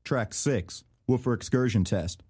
Track 6, Woofer Excursion Test.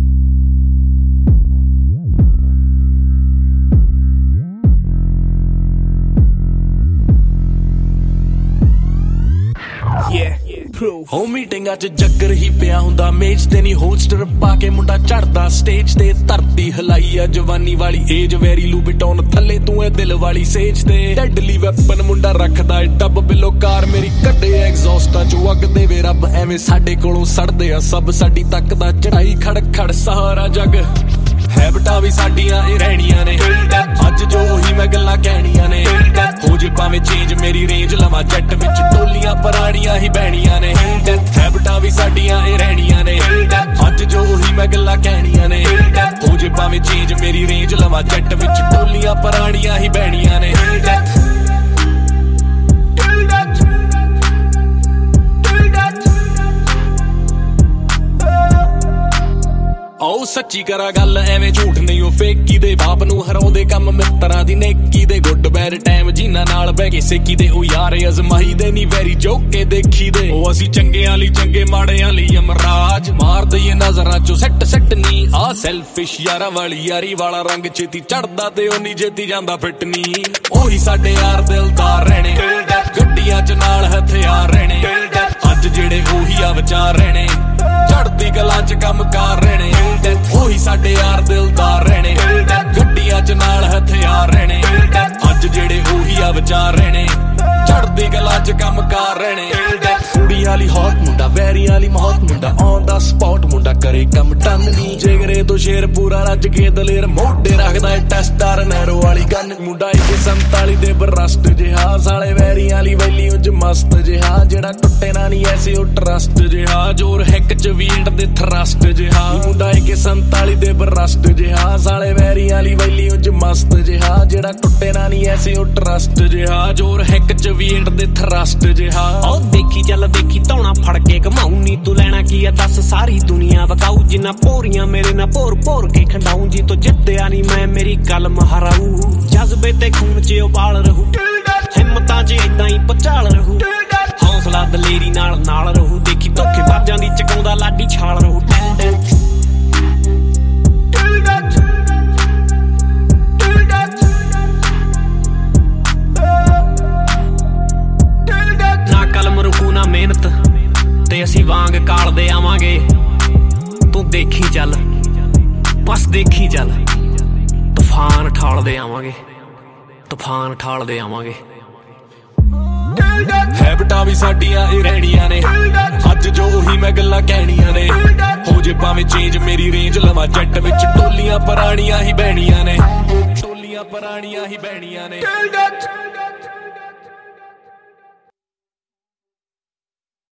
ਹੋ ਮੀਟਿੰਗਾਂ ਚ ਜੱਗਰ ਹੀ ਪਿਆ ਹੁੰਦਾ ਮੇਜ਼ ਤੇ ਨਹੀਂ ਹੋਸਟਰ ਪਾ ਕੇ ਮੁੰਡਾ ਚੜਦਾ ਸਟੇਜ ਤੇ ਧਰਤੀ ਹਲਾਈ ਆ ਜਵਾਨੀ ਵਾਲੀ ਏਜ ਵੈਰੀ ਲੂਬਿਟੌਨ ਥੱਲੇ ਤੂੰ ਐ ਦਿਲ ਵਾਲੀ ਸੇਜ ਤੇ ਡੈਡਲੀ ਵੈਪਨ ਮੁੰਡਾ ਰੱਖਦਾ ਏ ਡੱਬ ਬਿਲੋ ਕਾਰ ਮੇਰੀ ਕੱਢੇ ਐਗਜ਼ੌਸਟਾਂ ਚੋਂ ਅੱਗ ਦੇਵੇ ਰੱਬ ਐਵੇਂ ਸਾਡੇ ਕੋਲੋਂ ਸੜਦੇ ਆ ਸਭ ਸਾਡੀ ਤੱਕ ਦਾ ਚੜਾਈ ਖੜ ਖੜ ਸਹਾਰਾ ਜੱਗ ਹੈਬਟਾਂ ਵੀ ਸਾਡੀਆਂ ਇਹ ਰਹਿਣੀਆਂ ਨੇ ਅੱਜ ਜੋ ਉਹੀ ਮੈਂ ਗੱਲਾਂ ਕਹਿਣੀਆਂ ਨੇ ਹੋ ਜੇ ਭਾਵੇਂ ਚੇਂਜ ਮੇਰੀ ਰੇਂਜ ਲਵਾਂ ਜੱਟ ਵਿੱਚ ਟੋਲੀਆਂ ਪੁਰਾਣੀਆਂ ਹੀ ਬਹਿਣੀਆਂ ਨੇ ਹੈਬਟਾਂ ਵੀ ਸਾਡੀਆਂ ਇਹ ਰਹਿਣੀਆਂ ਨੇ ਅੱਜ ਜੋ ਉਹੀ ਮੈਂ ਗੱਲਾਂ ਕਹਿਣੀਆਂ ਨੇ ਹੋ ਜੇ ਭਾਵੇਂ ਚੇਂਜ ਮੇਰੀ ਰੇਂਜ ਲਵਾਂ ਜੱਟ ਵਿੱਚ ਟੋਲੀਆਂ ਪੁਰਾਣੀਆਂ ਹੀ ਬਹਿਣੀਆਂ ਨੇ ਆਓ ਸੱਚੀ ਕਰਾਂ ਗੱਲ ਐਵੇਂ ਝੂਠ ਨਹੀਂ ਉਹ ਫੇਕੀ ਦੇ ਬਾਪ ਨੂੰ ਹਰਾਉਂਦੇ ਕੰਮ ਮਿੱਤਰਾਂ ਦੀ ਨੇਕੀ ਦੇ ਗੁੱਡ ਬੈਡ ਟਾਈਮ ਜਿਨ੍ਹਾਂ ਨਾਲ ਬਹਿ ਕੇ ਸੇਕੀ ਦੇ ਉਹ ਯਾਰ ਅਜ਼ਮਾਈ ਦੇ ਨਹੀਂ ਵੈਰੀ ਜੋਕ ਕੇ ਦੇਖੀ ਦੇ ਉਹ ਅਸੀਂ ਚੰਗਿਆਂ ਲਈ ਚੰਗੇ ਮਾੜਿਆਂ ਲਈ ਅਮਰਾਜ ਮਾਰ ਦਈਏ ਨਜ਼ਰਾਂ ਚੋਂ ਸੱਟ ਨਹੀਂ ਆ ਸੈਲਫਿਸ਼ ਯਾਰਾਂ ਵਾਲੀ ਯਾਰੀ ਵਾਲਾ ਰੰਗ ਛੇਤੀ ਚੜਦਾ ਤੇ ਉਨੀ ਛੇਤੀ ਜਾਂਦਾ ਫਿੱਟ ਨਹੀਂ ਉਹੀ ਸਾਡੇ ਯਾਰ ਦਿਲਦਾਰ ਰਹਿਣੇ ਗੱਡੀਆਂ ਚ ਨਾਲ ਹਥਿਆਰ ਰਹਿਣੇ ਅੱਜ ਜਿਹੜੇ ਉਹੀ ਆ ਵਿਚਾਰ ਰਹਿਣੇ ਚੜਦੀ ਕਲਾ ਚ ਕੰਮ ਕਾਰ ਰਹਿਣੇ ਉਹੀ ਸਾਡੇ ਯਾਰ ਦਿਲਦਾਰ ਰਹਿਣੇ ਗੱਡੀਆਂ ਚ ਨਾਲ ਹਥਿਆਰ ਰਹਿਣੇ ਅੱਜ ਜਿਹੜੇ ਉਹੀ ਆ ਵਿਚਾਰ ਰਹਿਣੇ ਚੜਦੀ ਕਲਾ ਚ ਕੰਮ ਕਾਰ ਰਹਿਣੇ ਕੁੜੀ ਵਾਲੀ ਹੌਟ ਮੁੰਡਾ ਵੈਰੀ ਵਾਲੀ ਮੌਤ ਮੁੰਡਾ ਔਨ ਦਾ ਸਪੌਟ ਮੁੰਡਾ ਕਰੇ ਕੰਮ ਟੰਨ ਨਹੀਂ ਜਿਗਰੇ ਤੋਂ ਸ਼ੇਰ ਪੂਰਾ ਰੱਜ ਕੇ ਦਲੇਰ ਮੋਢੇ ਰੱਖਦਾ ਏ ਟੈਸਟਰ ਨਹਿਰੋ ਵਾਲੀ ਗੰਨ ਮੁੰਡਾ 147 ਦੇ ਬਰਸਟ ਜਿਹਾ ਸਾਲੇ ਵੈਰੀ ਵਾਲੀ ਵੈਲੀ ਉੱਜ ਮਸਤ ਜਿਹਾ ਜਿਹੜਾ ਟੁੱਟੇ ਨਾ ਨਹੀਂ ਐਸੇ ਉਹ ਟਰਸਟ ਜਿਹਾ ਜੋਰ ਹੈਕ ਚ ਵੀਂਡ ਦੇ ਥਰਸਟ ਜਿਹਾ ਮੁੰਡਾ 147 ਦੇ ਬਰਸਟ ਜਿਹਾ ਸਾਲੇ ਵੈਰੀ ਵਾਲੀ ਵੈਲੀ ਉੱਜ ਮਸਤ ਜਿਹਾ ਜਿਹੜਾ ਟੁੱਟੇ ਨਾ ਨਹੀਂ ਐਸੇ ਉਹ ਟਰਸਟ ਜਿਹਾ ਜੋਰ ਹੈਕ ਚ ਵੀਂਡ ਦੇ ਥਰਸਟ ਜਿਹਾ ਉਹ ਦੇਖੀ ਚੱਲ ਦੇਖੀ ਧੌਣਾ ਫੜ ਕੇ ਘਮਾਉ ਨੀ ਤੂੰ ਲੈਣਾ ਕੀ ਆ ਦੱਸ ਸਾਰੀ ਦੁਨੀਆ ਵਕਾਊ ਜਿੰਨਾ ਭੋਰੀਆਂ ਮੇਰੇ ਨਾਲ ਭੋਰ ਕੇ ਖੰਡਾਉ ਜੀ ਤੋਂ ਜਿੱਤਿਆ ਨੀ ਮੈਂ ਮੇਰੀ ਕਲਮ ਹਰਾਊ ਜਜ਼ਬੇ ਤੇ ਖੂਨ ਚ ਉਬਾਲ ਰਹੂ ਹਿੰਮਤਾਂ ਚ ਏਦਾਂ ਹੀ ਪਚਾਲ ਰਹੂ ਹੌਸਲਾ ਦਲੇਰੀ ਨਾਲ ਰਹੂ ਦੇਖੀ ਧੋਖੇ ਬਾਜਾਂ ਦੀ ਚਕਾਉਂਦਾ ਲਾਡੀ ਛਾਲ ਰਹੂ ਨਾ ਕਲਮ ਰੁਕੂ ਨਾ ਮਿਹਨਤ ਤੇ ਅਸੀਂ ਵਾਂਗ ਕਾਲਦੇ ਆਵਾਂਗੇ ਤੂੰ ਦੇਖੀ ਚੱਲ ਬਸ ਦੇਖੀ ਚੱਲ ਤੂਫਾਨ ਠਾਲਦੇ ਆਵਾਂਗੇ ਹੈਬਟਾਂ ਵੀ ਸਾਡੀਆਂ ਇਹ ਰਹਿਣੀਆਂ ਨੇ ਅੱਜ ਜੋ ਉਹੀ ਮੈਂ ਗੱਲਾਂ ਕਹਿਣੀਆਂ ਨੇ ਹੋ ਜੇ ਭਾਵੇਂ ਚੇਂਜ ਮੇਰੀ ਰੇਂਜ ਲਵਾਂ ਜੱਟ ਵਿੱਚ ਟੋਲੀਆਂ ਪੁਰਾਣੀਆਂ ਹੀ ਬਹਿਣੀਆਂ ਨੇ